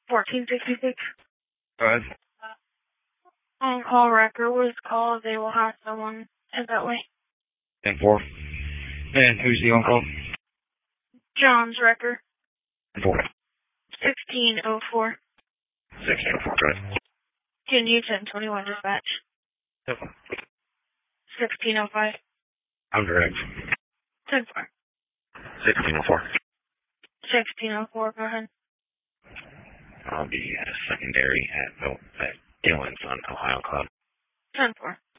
1466. Go ahead. On-call record was called. They will have someone head that way. 10-4. And who's the on-call? John's record. 4. 1604. 1604, go ahead. Continue 1021 dispatch. 1605. I'm direct. 10-4. 1604. 1604, go ahead. I'll be at a secondary at Dillon's on Ohio Club. 10-4.